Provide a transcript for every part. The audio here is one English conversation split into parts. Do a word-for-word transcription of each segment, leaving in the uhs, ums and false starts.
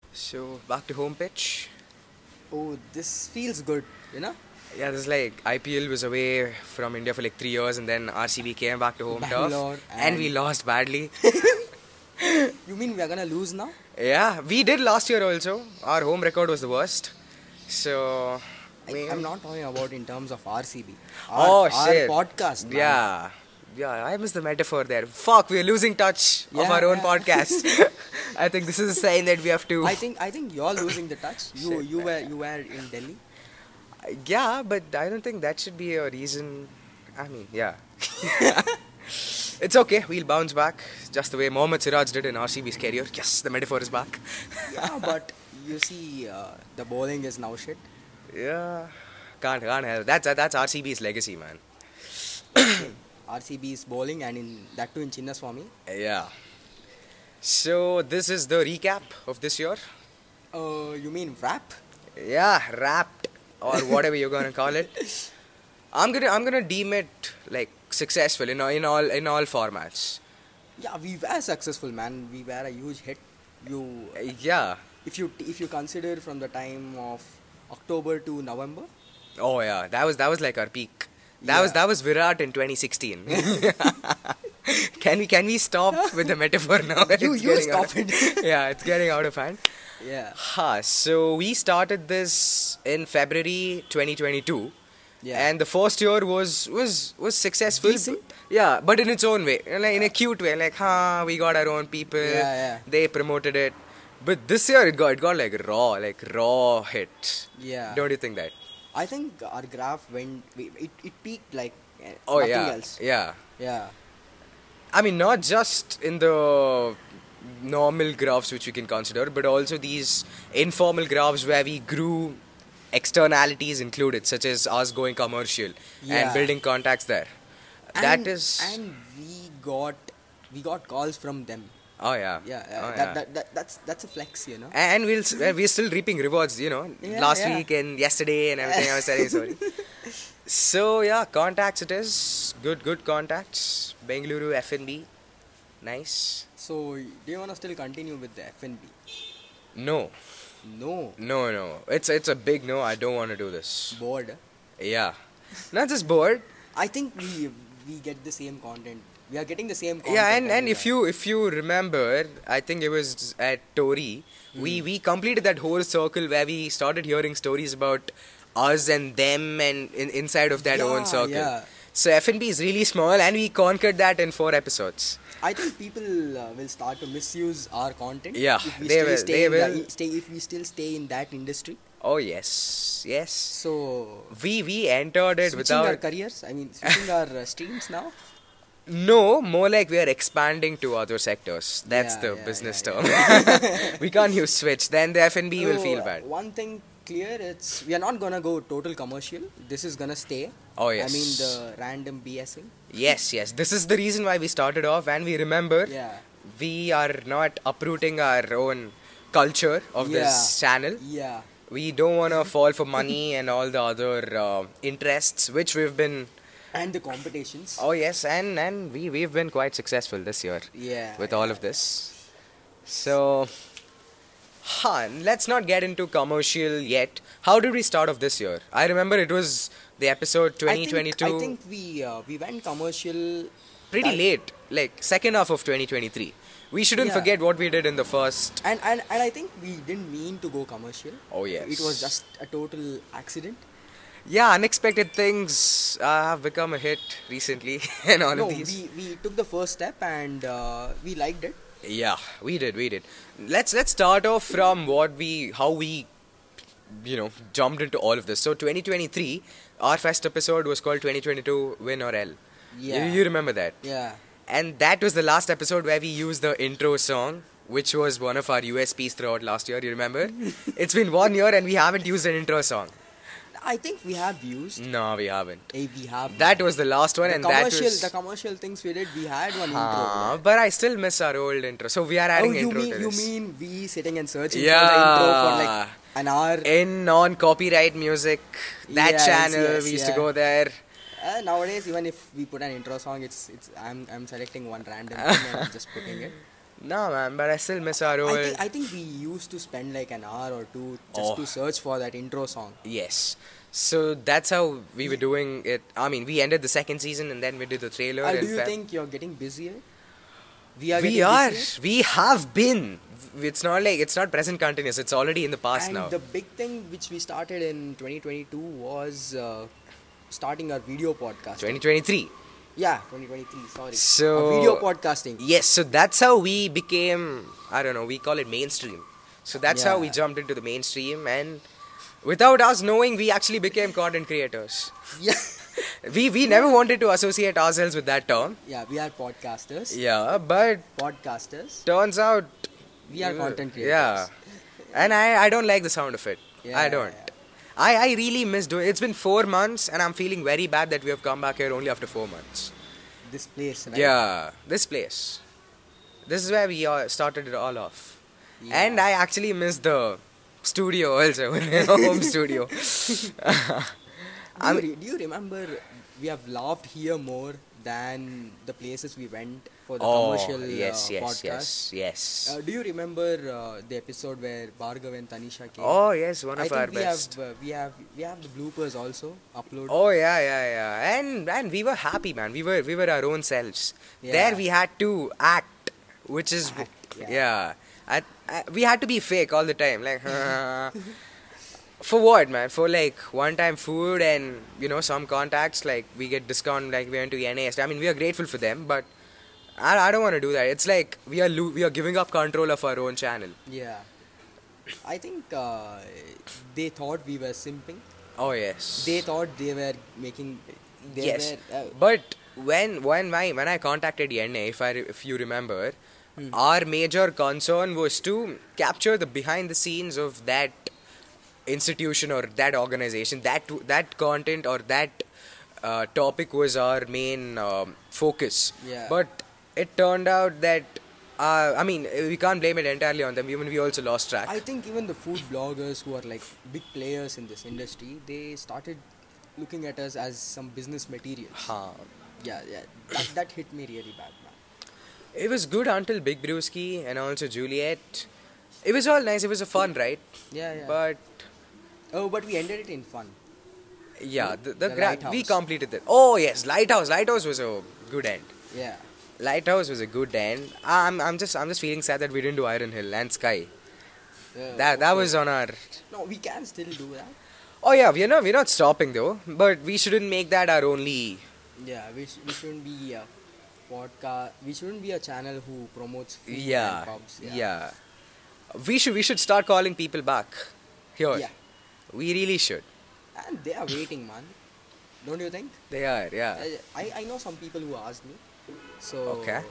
So, back to home pitch. Oh, this feels good, you know? Yeah, this is like I P L was away from India for like three years and then R C B came back to home Bangalore turf and we and- lost badly. You mean we are gonna lose now? Yeah, we did last year also. Our home record was the worst. So, I, we- I'm not talking about in terms of R C B. Oh, Our, shit. Our podcast, man. Yeah. Yeah, I missed the metaphor there. Fuck, we're losing touch of Yeah, our own yeah. podcast. I think this is a sign that we have to. I think I think you're losing the touch. You Shit, you man. were you were in Delhi. Yeah, but I don't think that should be a reason. I mean, yeah. It's okay, we'll bounce back. Just the way Mohammad Siraj did in R C B's career. Yes, the metaphor is back. Yeah, but you see, uh, the bowling is now shit. Yeah. Can't, can't help. That's, that's R C B's legacy, man. R C B is bowling, and in that too in Chinnaswamy. Yeah. So, this is the recap of this year. Uh, you mean rap? Yeah, wrapped or whatever you're gonna call it. I'm gonna I'm gonna deem it like successful in all in all in all formats. Yeah, we were successful, man. We were a huge hit. You, Uh, Yeah. if you if you consider from the time of October to November. Oh yeah, that was that was like our peak. That was Yeah. that was Virat in twenty sixteen. can we can we stop with the metaphor now? You It's you getting out stop of- it. Yeah, it's getting out of hand. Yeah. Ha, so we started this in February twenty twenty-two. Yeah. And the first year was was was successful. Decent. Yeah, but in its own way, like in a cute way. Like, ha, we got our own people. Yeah, yeah. They promoted it. But this year it got it got like raw, like raw hit. Yeah. Don't you think that? I think our graph went. It it peaked like eh, Oh nothing yeah, else. yeah. Yeah. I mean, not just in the normal graphs which we can consider, but also these informal graphs where we grew externalities included, such as us going commercial and Yeah. building contacts there. And, that is. And we got we got calls from them. Oh yeah. Yeah. yeah. Oh, that, yeah. That, that that's that's a flex, you know. And we'll s- we're still reaping rewards, you know. Yeah, Last yeah. week and yesterday and everything. I was telling you, sorry. So yeah, contacts it is good, good contacts. Bengaluru F N B, nice. So do you wanna still continue with the F N B? No, No. no, no. It's it's a big no. I don't want to do this. Bored. Yeah, not just bored. I think we we get the same content. We are getting the same content. Yeah, and, and every if time. you if you remember, I think it was at Tori, we we completed that whole circle where we started hearing stories about us and them and in, inside of that Yeah, own circle. yeah. So F N B is really small, and we conquered that in four episodes. I think people uh, will start to misuse our content. Yeah, if we they still will, Stay they in the- will. stay if we still stay in that industry. Oh yes, yes. So We we entered it switching our without. careers. I mean, switching our uh, streams now. No, more like we are expanding to other sectors. That's Yeah, the yeah, business yeah, term. We can't use switch. Then the F N B will So, feel uh, bad. One thing clear, it's we are not gonna go total commercial. This is gonna stay. Oh I yes. mean the random BSing. Yes, yes. This is the reason why we started off, and we remember Yeah. we are not uprooting our own culture of this Yeah. channel. Yeah. We don't want to fall for money and all the other uh, interests, which we've been. And the competitions. Oh yes, and and we we've been quite successful this year Yeah. with all of this. So, huh, let's not get into commercial yet. How did we start off this year? I remember it was the episode twenty twenty-two. I think, I think we uh, we went commercial. Pretty that- late, like second half of twenty twenty-three. We shouldn't Yeah. forget what we did in the first. And, and and I think we didn't mean to go commercial. Oh yes. It was just a total accident. Yeah, unexpected things uh, have become a hit recently, and all no, of these. we we took the first step and uh, we liked it. Yeah, we did, we did. Let's let's start off from what we, how we, you know, jumped into all of this. So twenty twenty-three, our first episode was called twenty twenty-two Win or L. Yeah. You, you remember that? Yeah. And that was the last episode where we used the intro song, which was one of our U S Ps throughout last year. You remember? It's been one year and we haven't used an intro song. I think we have used. No, we haven't. Eh, we have. That was the last one, the and that commercial was. the commercial things we did. We had one Ah, intro. but I still miss our old intro. So we are Oh, adding you intro mean to you this. mean we sitting and searching Yeah. for the intro for like an hour? In non-copyright music, that Yes, channel yes, we used yeah. to go there. Uh, nowadays, even if we put an intro song, it's it's I'm I'm selecting one random thing and I'm just putting it. No, man, but I still miss our I old. think I think we used to spend like an hour or two just Oh. to search for that intro song. Yes. So that's how we were doing it. I mean, we ended the second season and then we did the trailer. Uh, and do you fa- think you're getting busier? We are. we getting are? busier? We have been. It's not like it's not present continuous. It's already in the past And now. the big thing which we started in twenty twenty-two was uh, starting our video podcast. twenty twenty-three. Yeah, twenty twenty-three. Sorry. So Uh, video podcasting. Yes. So that's how we became. I don't know. We call it mainstream. So that's how we Yeah. jumped into the mainstream, and without us knowing, we actually became content creators. Yeah. We we never wanted to associate ourselves with that term. Yeah, we are podcasters. Yeah, but Podcasters. turns out We are uh, content creators. Yeah, and I, I don't like the sound of it. Yeah, I yeah, don't. yeah. I, I really miss doing. It's been four months, and I'm feeling very bad that we have come back here only after four months. This place, right? Yeah, this place. This is where we all started it all off, Yeah. and I actually miss the studio also, home studio. Do I'm- you, re- do you remember we have laughed here more than the places we went for the Oh commercial yes, uh, yes, podcast? yes, yes. Uh, do you remember uh, the episode where Bhargav and Tanisha came? Oh yes, one I of think our we best. have uh, we have we have the bloopers also uploaded. Oh yeah, yeah, yeah, and and we were happy, man. We were we were our own selves. Yeah. There we had to act, which is Act, yeah. yeah. I, I, we had to be fake all the time, like. For what, man? For like one-time food and you know some contacts, like we get discount, like we went to N A S. I mean, we are grateful for them, but I, I don't want to do that. It's like we are lo- we are giving up control of our own channel. Yeah. I think uh, they thought we were simping. Oh yes. They thought they were making. They Yes, Were, uh, but when when my when I contacted N A, if I re- if you remember, Hmm. our major concern was to capture the behind the scenes of that institution or that organization. That that content or that uh, topic was our main um, focus. Yeah. But it turned out that uh, I mean we can't blame it entirely on them. Even we also lost track. I think even the food bloggers who are like big players in this industry, they started looking at us as some business materials. Huh. Yeah, yeah. That, that hit me really bad, man. It was good until Big Brewski and also Juliet. It was all nice. It was a fun ride. Yeah, yeah. But oh, but we ended it in fun. yeah, the, the, The gra- Lighthouse. we completed it. Oh yes, Lighthouse. Lighthouse was a good end. Yeah. Lighthouse was a good end. I'm I'm just I'm just feeling sad that we didn't do Iron Hill and Sky. Uh, That that okay. was on our. No, we can still do that. Oh yeah, we're not we're not stopping though. But we shouldn't make that our only. Yeah, we, sh- we shouldn't be a podcast. We shouldn't be a channel who promotes food Yeah, and pubs. yeah. We should we should start calling people back here. Yeah. We really should. And they are waiting, man. Don't you think? They are, yeah. I, I know some people who asked me. So. Okay.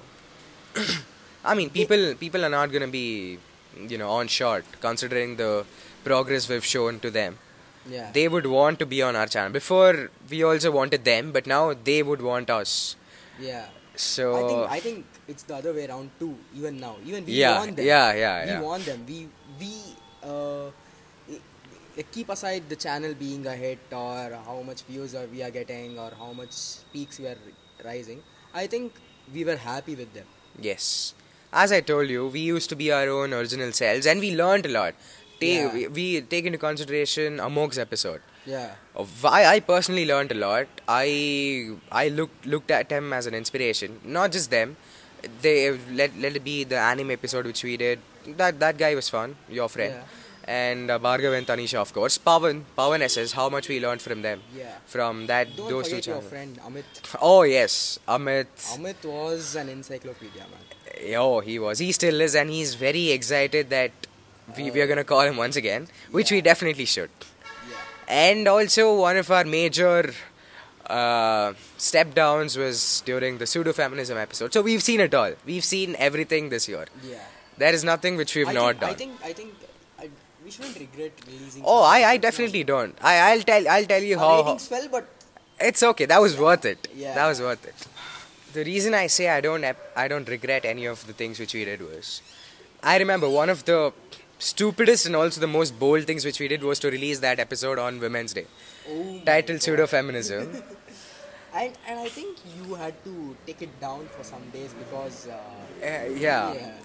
I mean, people people are not gonna be, you know, on short considering the progress we've shown to them. Yeah. They would want to be on our channel. Before we also wanted them, but now they would want us. Yeah. So I think I think it's the other way around too. Even now, even we yeah, want them. yeah, yeah, we yeah. want them. We we uh, i- i- keep aside the channel being a hit or how much views are we are getting or how much peaks we are rising. I think we were happy with them. Yes. As I told you, we used to be our own original selves, and we learned a lot. Take, Yeah. we, we take into consideration Amog's episode. Yeah. Of- I, I personally learned a lot. I I looked looked at them as an inspiration. Not just them. They let let it be the anime episode which we did. That that guy was fun. Your friend. Yeah. And uh, Bhargav and Tanisha, of course. Pawan, Pawan S S. How much we learned from them. Yeah. From that Don't those two forget your channels. friend Amit. Oh yes, Amit. Amit was an encyclopedia, man. Oh, he was. He still is, and he's very excited that we, we are gonna call him once again, which we Yeah. definitely should. Yeah. And also, one of our major uh, step downs was during the pseudo feminism episode. So we've seen it all. We've seen everything this year. Yeah. There is nothing which we've I not think, done. I think I think I, we shouldn't regret releasing. Oh, some I, I episodes now. definitely don't. I I'll tell I'll tell you Our how. ratings fell, but It's okay. That was worth it. Yeah. That was worth it. The reason I say I don't ep- I don't regret any of the things which we did was, I remember one of the stupidest and also the most bold things which we did was to release that episode on Women's Day, oh my titled God. Pseudo Feminism. And and I think you had to take it down for some days because. Uh, Uh, yeah. yeah.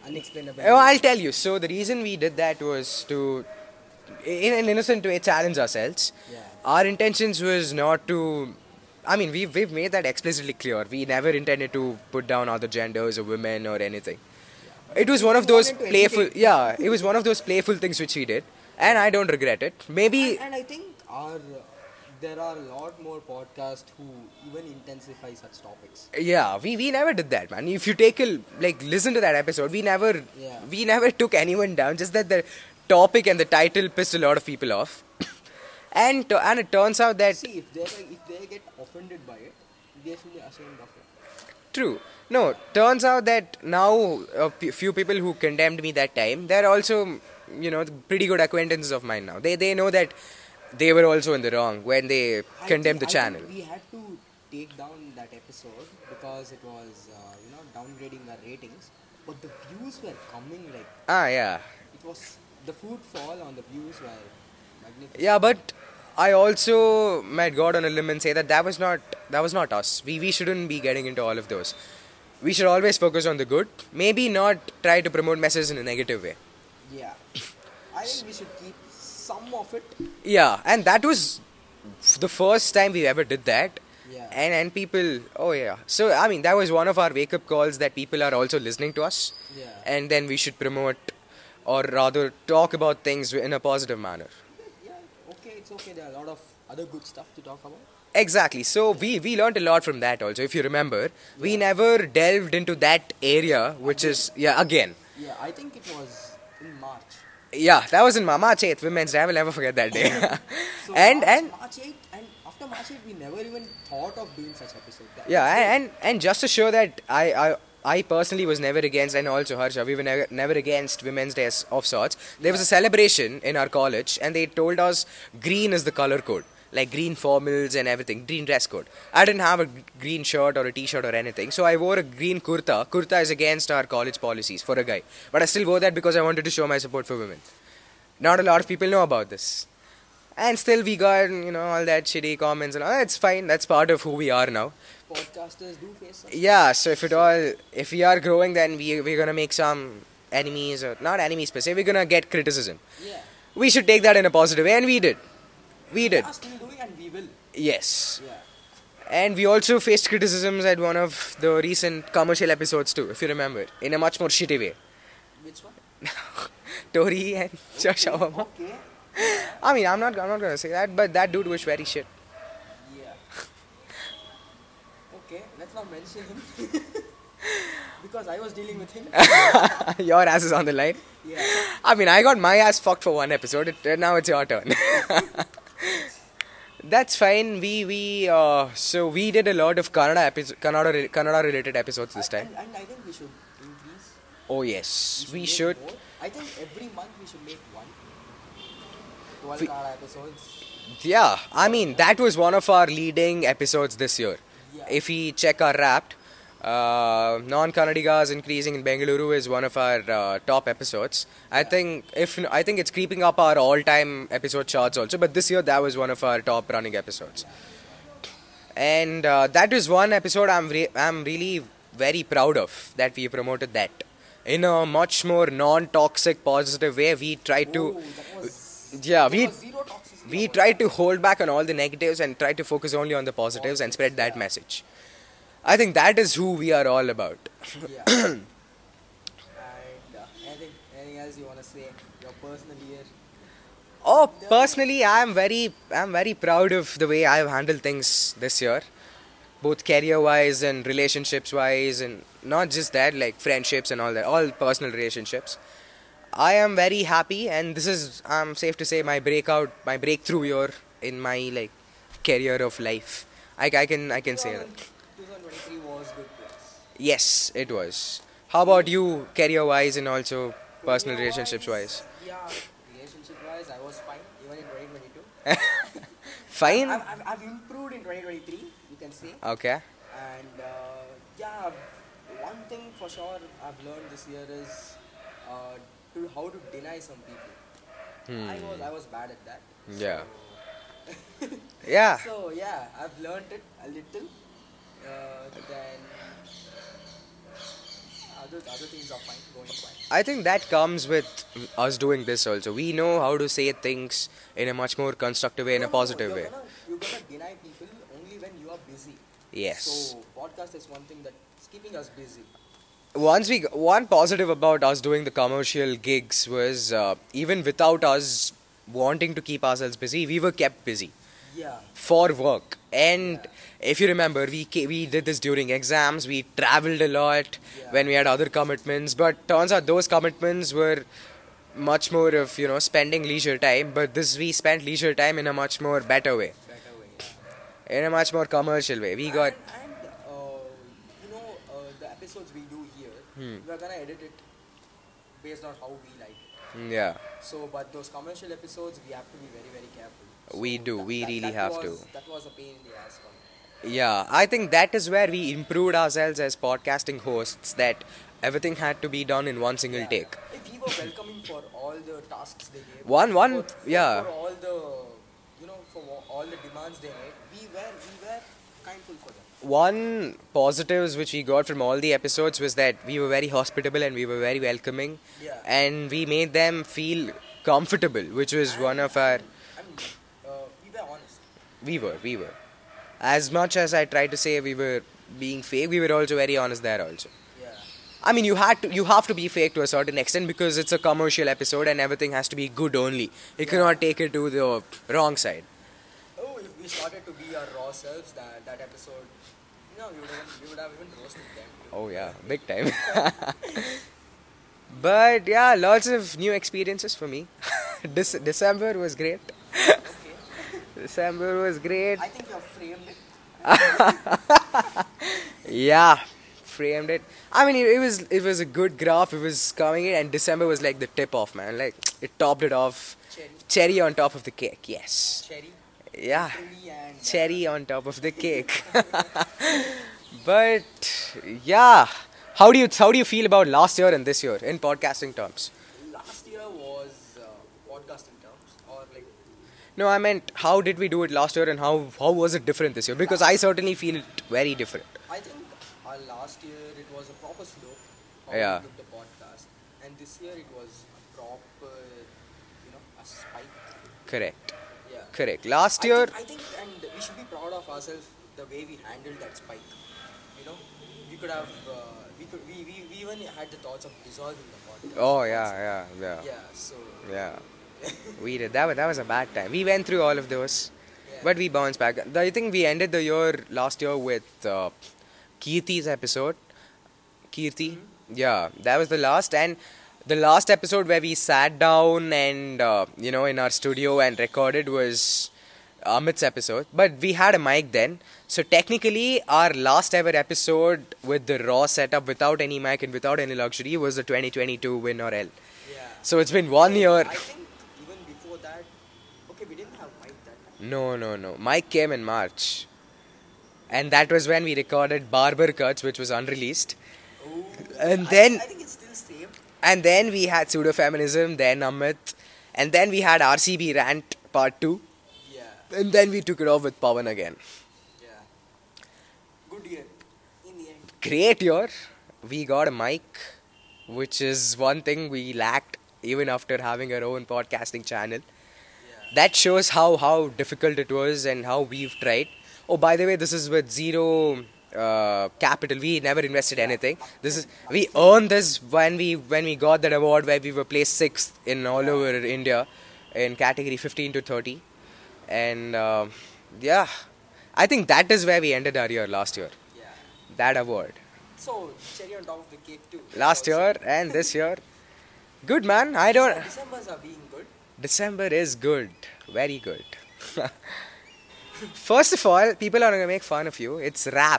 unexplainable. Oh, I'll tell you. So the reason we did that was to, in an innocent way, challenge ourselves. Yeah. Our intentions was not to. I mean, we've we've made that explicitly clear. We never intended to put down other genders or women or anything. It was one of those wanted to playful. educate. Yeah, it was one of those playful things which we did, and I don't regret it. Maybe. And, and I think our uh, there are a lot more podcasts who even intensify such topics. Yeah, we, we never did that, man. If you take a like listen to that episode, we never Yeah. we never took anyone down. Just that the topic and the title pissed a lot of people off, and to- and it turns out that See, if they if they get offended by it, they should be ashamed of it. true. No, turns out that now a p- few people who condemned me that time, they're also you know pretty good acquaintances of mine now. They they know that they were also in the wrong when they I condemned the think- I channel. think we had to take down that episode because it was uh, you know downgrading our ratings, but the views were coming like Ah, yeah. it was the footfall on the views were magnificent. Yeah, but I also might God on a limb and say that that was not that was not us. We we shouldn't be getting into all of those. We should always focus on the good. Maybe not try to promote messages in a negative way. Yeah. I think we should keep some of it. Yeah, and that was f- the first time we ever did that. Yeah. And and people, oh yeah. So I mean, that was one of our wake up calls that people are also listening to us, Yeah. and then we should promote, or rather talk about things in a positive manner. Yeah, okay, it's okay. There are a lot of other good stuff to talk about. Exactly. So we, we learned a lot from that also. If you remember, we never delved into that area, which is yeah again. Yeah, I think it was in March. Yeah, that was in Ma- March eighth, Women's Day. I will never forget that day. So and March, and March eighth, and after March eighth, we never even thought of doing such episode. That- yeah, that's and, and and just to show that I I. I personally was never against, and also Harsha, we were never, never against Women's Day as- of sorts. There was a celebration in our college, and they told us green is the color code, like green formals and everything, green dress code. I didn't have a g- green shirt or a t-shirt or anything, so I wore a green kurta. Kurta is against our college policies for a guy, but I still wore that because I wanted to show my support for women. Not a lot of people know about this. And still we got, you know, all that shitty comments and all. It's fine, that's part of who we are now. Podcasters do face such. Yeah, so if it all, if we are growing, then we we're gonna make some enemies or not enemies per se. We're gonna get criticism. Yeah. We should take that in a positive way, and we did. We did. We are still doing, and we will. Yes, Yeah. and we also faced criticisms at one of the recent commercial episodes too, if you remember, in a much more shitty way. Which one? Tori and Shashawama. Okay. I mean, I'm not, I'm not gonna say that, but that dude was very shit. Yeah. Okay, let's not mention him. Because I was dealing with him. Your ass is on the line. Yeah. I mean, I got my ass fucked for one episode. It, now it's your turn. That's fine. We we uh, so we did a lot of Kannada episodes, Kannada re- Kannada related episodes this time. And, and I think we should increase. Oh yes, we make should. more. I think every month we should make one. twelve We- Kannada episodes. Yeah, I mean that was one of our leading episodes this year. Yeah. If we check our Wrapped, uh, non-Kannadigas increasing in Bengaluru is one of our uh, top episodes. I think if I think it's creeping up our all-time episode charts also. But this year that was one of our top running episodes, and uh, that is one episode I'm re- I'm really very proud of that we promoted that in a much more non-toxic, positive way. We tried to. Oh, that was, Yeah, there we was zero toxicity we about tried to hold back on all the negatives and try to focus only on the positives and spread that message. I think that is who we are all about. that. Yeah. And uh, anything, anything else you want to say? Your personal year. Oh, personally, I am very I'm very proud of the way I've handled things this year, both career-wise and relationships-wise, and not just that, like friendships and all that, all personal relationships. I am very happy, and this is I'm safe to say my breakout, my breakthrough year in my like career of life. I, I can I can say that. twenty twenty-three was good to us. Yes, it was. How about you, career-wise and also personal Career-wise, relationships-wise? Yeah, relationship-wise, I was fine even in twenty twenty-two. Fine. I've, I've, I've improved in twenty twenty-three, you can say. Okay. And uh, yeah, one thing for sure I've learned this year is uh, to how to deny some people. I was I was bad at that. Yeah. So, Yeah. so yeah, I've learned it a little. Uh, then other other things are fine, going fine. I think that comes with us doing this also. We know how to say things in a much more constructive way, in No, a no, positive you're way. Gonna, you're gonna deny people only when you are busy. Yes. So podcast is one thing that's keeping us busy. Once we one positive about us doing the commercial gigs was uh, even without us wanting to keep ourselves busy, we were kept busy Yeah. for work. And if you remember, we ca- we did this during exams. We traveled a lot Yeah. when we had other commitments. But turns out those commitments were much more of you know spending leisure time. But this we spent leisure time in a much more better way, Better way. Yeah. in a much more commercial way. We got And, and uh, you know, uh, the episodes we do here, Hmm. we're gonna edit it based on how we like it. yeah. So, but those commercial episodes, we have to be very, very careful. We do, we really that have was, to. That was a pain in the ass for me. Yeah, I think that is where we improved ourselves as podcasting hosts, that everything had to be done in one single Yeah. take. If we were welcoming for all the tasks they gave, One- one- for, for, yeah. for all the, you know, for wa- all the demands they made, we were, we were kindful for them. One positives which we got from all the episodes was that we were very hospitable and we were very welcoming, Yeah. and we made them feel comfortable, which was one of our. I mean, uh, we were honest. We were, we were. As much as I tried to say we were being fake, we were also very honest there also. Yeah. I mean, you had to, you have to be fake to a certain extent because it's a commercial episode and everything has to be good only. You cannot take it to the wrong side. Oh, if we started to be our raw selves, that that episode, you know, we would have, we would have even roasted them. Oh yeah, big time. But yeah, lots of new experiences for me. Dec- December was great. Okay. December was great. I think you have framed it. Yeah, framed it. I mean, it, it was it was a good graph. It was coming in, and December was like the tip off, man. Like it topped it off. Cherry. Cherry on top of the cake. Yes. Cherry. Yeah. Literally and, uh, Cherry on top of the cake. But yeah, how do you how do you feel about last year and this year in podcasting terms? Last year was uh, podcasting terms, or like No, I meant how did we do it last year and how how was it different this year? Because I certainly feel it very different. I think uh, last year it was a proper slope. How Yeah. we took the podcast, and this year it was a proper, you know, a spike. Correct. Yeah. Correct. Last I year, think, I think, and we should be proud of ourselves the way we handled that spike. You know, we could have, uh, we could, we, we, we even had the thoughts of dissolving the podcast. oh yeah, yeah, yeah, Yeah. So. yeah. We did that. Was, that was a bad time. We went through all of those, Yeah. but we bounced back. I think we ended the year last year with uh, Kirti's episode. Kirti, yeah, that was the last, and the last episode where we sat down and uh, you know in our studio and recorded was Amit's episode. But we had a mic then, so technically our last ever episode with the raw setup without any mic and without any luxury was the twenty twenty-two Win or L. Yeah. So it's been one year. I think even before that, okay, we didn't have mic that time. No, no, no. Mike came in March. And that was when we recorded Barber Cuts, which was unreleased. Oh. And I, then- I think it's still saved. And then we had Pseudo-Feminism, then Amit. And then we had R C B Rant Part two. Yeah. And then we took it off with Pawan again. Yeah. Good year. In the end. Great year. We got a mic, which is one thing we lacked even after having our own podcasting channel. Yeah. That shows how, how difficult it was and how we've tried. Oh, by the way, this is with zero uh, capital. We never invested anything. This is we earned this when we when we got that award where we were placed sixth in all over India in category fifteen to thirty, and uh, yeah, I think that is where we ended our year last year. Yeah. That award So, cherry on top of the cake too. last Also, year and this year. Good man. I don't. Decembers are being good. December is good. Very good. First of all, people are going to make fun of you. It's rap.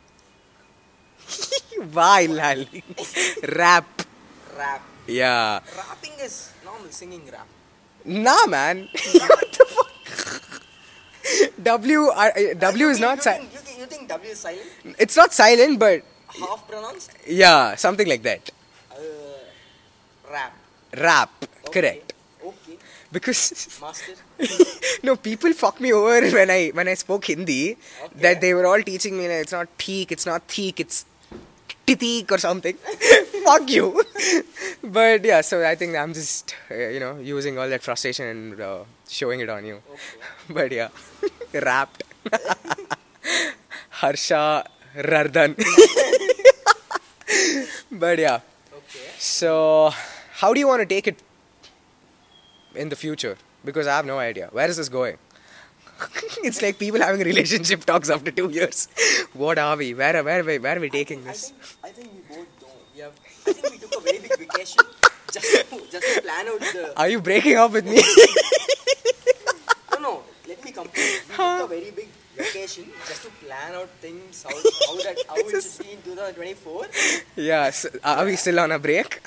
Why, Lali? Rap. Rap. Yeah. Rapping is normal singing rap. Nah, man. What the fuck? W, uh, W is You not think- silent. You think, you think W is silent? It's not silent, but Half pronounced? yeah, something like that. Uh, rap. Rap. Okay. Correct. Okay. Because Master. no, people fuck me over when I when I spoke Hindi. Okay. That they were all teaching me like, it's not teak, it's not teak, it's Titik or something. Fuck you. But yeah, so I think I'm just, uh, you know, using all that frustration and uh, showing it on you. Okay. But yeah, wrapped. Harsha Rardhan. But yeah, Okay. so how do you want to take it in the future? Because I have no idea. Where is this going? It's like people having relationship talks after two years. What are we? Where, where, where, where are we taking I this? think, I think we both don't. We have. I think we took a very big vacation just to, just to plan out the. Are you breaking up with me? No, no. Let me complete. We took a very big vacation just to plan out things. How how that how it should be in twenty twenty-four. Yeah, so are we still on a break?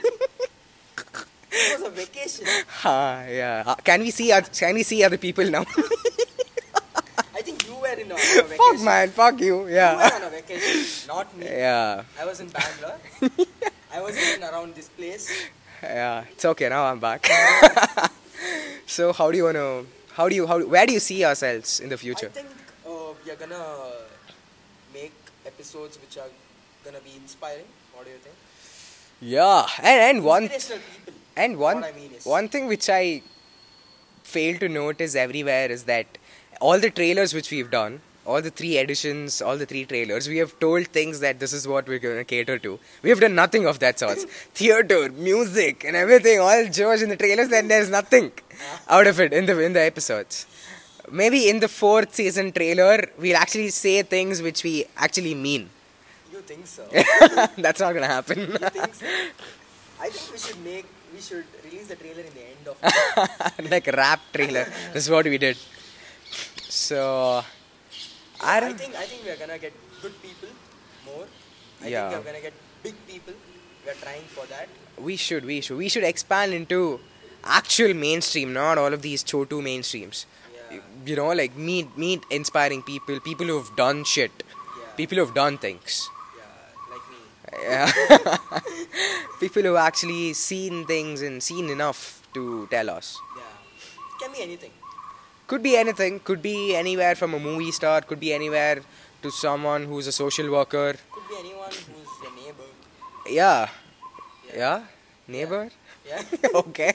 It was a vacation. Ah, yeah. Uh, Can we see oth- can we see other people now? I think you were in a, on a vacation. Fuck man, fuck you. You were Yeah. on a vacation, not me. Yeah. I was in Bangalore. I was in around this place. Yeah. It's okay, now I'm back. So how do you wanna how do you how where do you see ourselves in the I future? think uh, we are gonna make episodes which are gonna be inspiring. What do you think? Yeah. And and one Inspirational people. and one What I mean is- one thing which I fail to notice everywhere is that all the trailers which we've done, all the three editions, all the three trailers, we have told things that this is what we're going to cater to. We have done nothing of that sort. Theater, music, and everything, all George in the trailers, and there's nothing out of it in the in the episodes. Maybe in the fourth season trailer, we'll actually say things which we actually mean. You think so? That's not gonna happen. You think so? I think we should make we should release the trailer in the end of Like a rap trailer. This is what we did. So, I I don't. think I think we are gonna get good people more. I Yeah. think we are gonna get big people. We are trying for that. We should, we should, we should expand into actual mainstream, not all of these chotu mainstreams. Yeah. You know, like meet meet inspiring people, people who've done shit, Yeah. people who've done things. Yeah, like me. Yeah. People who've actually seen things and seen enough to tell us. Yeah. Can be anything. Could be anything, could be anywhere from a movie star, could be anywhere to someone who's a social worker. Could be anyone who's your neighbor. Yeah. Yeah? Neighbor? Yeah. Okay.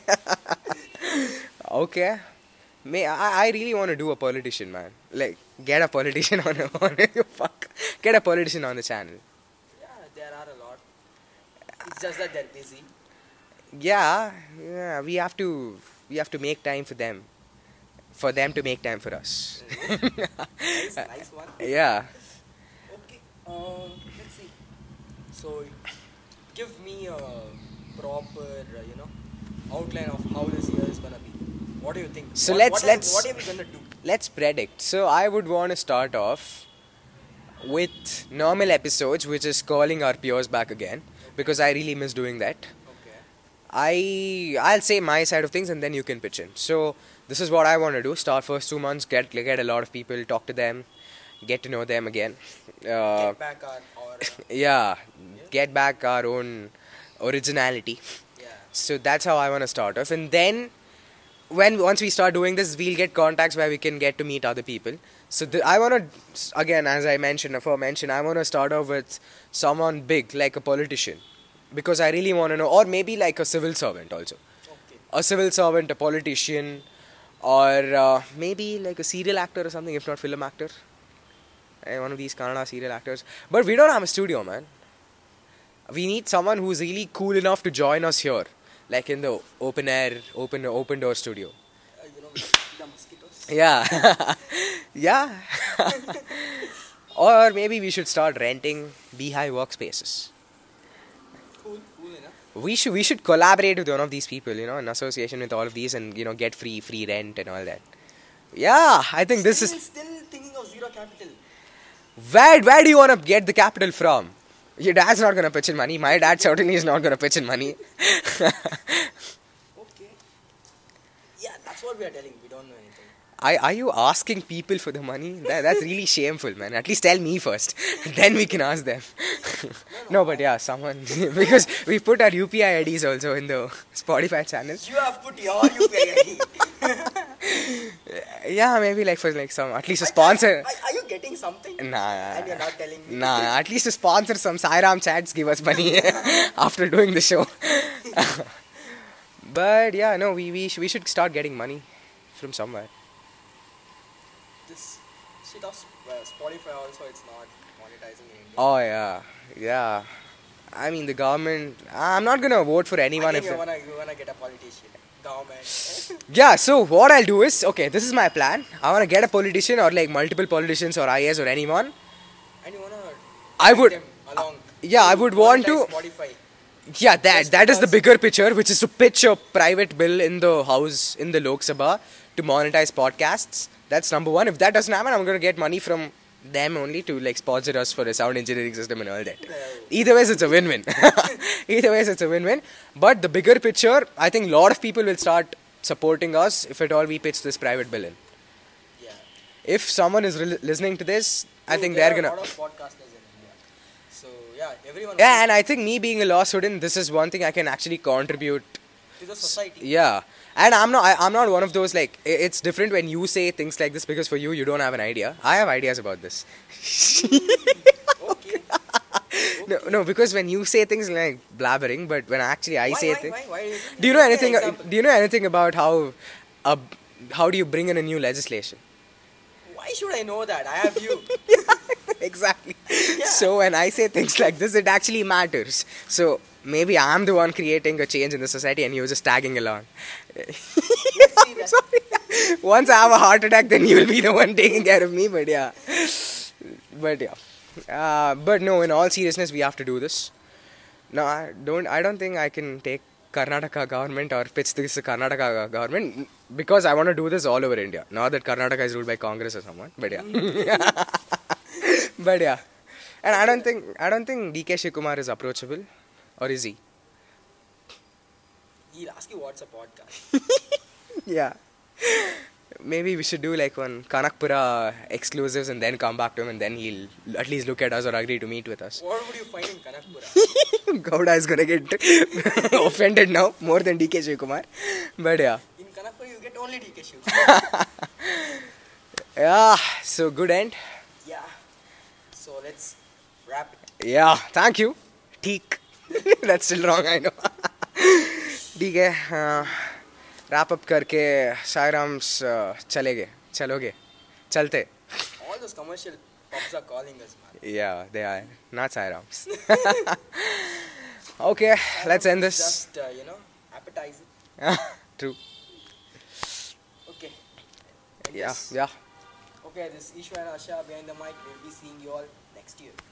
Okay. May I, I really want to do a politician, man. Like, get a politician on a, on a fuck. Get a politician on the channel. Yeah, there are a lot. It's just that they're busy. Yeah, yeah. We have to, we have to make time for them, for them to make time for us. Nice, nice one. Yeah. Okay. Um, let's see. So, give me a proper, uh, you know, outline of how this year is gonna be. What do you think? So what, let's- what let's- Are, what are we gonna do? Let's predict. So I would want to start off with normal episodes, which is calling our peers back again, because I really miss doing that. Okay. I I'll say my side of things and then you can pitch in. So this is what I want to do. Start first two months, get get a lot of people, talk to them, get to know them again. Uh, Get back our, or uh, yeah, get back our own originality. yeah. So that's how I want to start off, and then when once we start doing this, we'll get contacts where we can get to meet other people. So the, I want to again, as I mentioned, aforementioned, I want to start off with someone big like a politician, because I really want to know, or maybe like a civil servant also. Okay. A civil servant, a politician, or uh, maybe like a serial actor or something, if not film actor. Eh, one of these Kannada serial actors. But we don't have a studio, man. We need someone who's really cool enough to join us here, like in the open air, open open door studio. Uh, you know, the mosquitoes. Yeah, yeah. Or maybe we should start renting Beehive workspaces. Cool, cool enough. We should we should collaborate with one of these people, you know, in association with all of these, and you know, get free free rent and all that. Yeah, I think this still, is still thinking of zero capital. where where do you want to get the capital from? Your dad's not gonna pitch in money. My dad certainly is not gonna pitch in money. Okay. Yeah, that's what we are telling. We don't know anything. Are, are you asking people for the money? That, that's really shameful, man. At least tell me first. Then we can ask them. No, but yeah, someone. Because we put our U P I I Ds also in the Spotify channel. You have put your U P I I D. Yeah, maybe like for like some, at least a sponsor. Are, are you getting getting something? Nah. And you're not telling me? Nah, at least to sponsor some Sairam chats, give us money after doing the show. But yeah, no, we we, sh- we should start getting money from somewhere. This shit of Sp- uh, Spotify also, it's not monetizing in India. Oh yeah, yeah. I mean the government. I'm not gonna vote for anyone I if. think you the- wanna, you wanna get a politician. Government. Yeah, so what I'll do is, okay, this is my plan. I wanna get a politician or like multiple politicians or I A S or anyone. And you wanna I drag would- them along. Yeah, I would want to. monetize Spotify. Yeah, that Just that is the because- bigger picture, which is to pitch a private bill in the House in the Lok Sabha to monetize podcasts. That's number one. If that doesn't happen, I'm gonna get money from them only to like sponsor us for a sound engineering system and all that. Either ways, it's a win-win. Either ways, it's a win-win. But the bigger picture, I think a lot of people will start supporting us if at all we pitch this private bill in. Yeah. If someone is re- listening to this, I So think there they're are gonna. a lot of podcasters in India. So yeah, everyone. Yeah, and I think me being a law student, this is one thing I can actually contribute. to the society. Yeah, and I'm not. I, I'm not one of those like. i- It's different when you say things like this because for you, you don't have an idea. I have ideas about this. Okay. No, no, because when you say things like blabbering, but when actually I Why, say why, things. why, why, do you- Do you know give me an anything? example. Do you know anything about how, uh, how do you bring in a new legislation? Why should I know that? I have you. Exactly. Yeah. So when I say things like this, it actually matters. So maybe I'm the one creating a change in the society, and you're just tagging along. Let's see that. Sorry. Once I have a heart attack, then you will be the one taking care of me. But yeah, but yeah, uh, but no. In all seriousness, we have to do this. No, I don't. I don't think I can take Karnataka government or pitch this to Karnataka government because I want to do this all over India. Not that Karnataka is ruled by Congress or someone, but yeah. But yeah, and I don't think I don't think D K Shivakumar is approachable, or is he? He'll ask you what's a podcast. Yeah. Maybe we should do like one Kanakpura exclusives and then come back to him and then he'll at least look at us or agree to meet with us. What would you find in Kanakpura? Gowda is gonna get offended now more than D K Shivakumar. But yeah. In Kanakpura, you get only D K Shiv. Yeah, so good end. Yeah. So let's wrap it. Yeah, thank you. Teak. That's still wrong, I know. ठीक है wrap up करके सायराम्स चले गए चलोगे चलते All those commercial pubs are calling us, man. Yeah, they are not Sairams. Okay, let's end this. Just, uh, you know, appetizing. True. Okay. And Yeah, this- yeah. Okay, this is Ishwar and Asha behind the mic. We'll be seeing you all next year.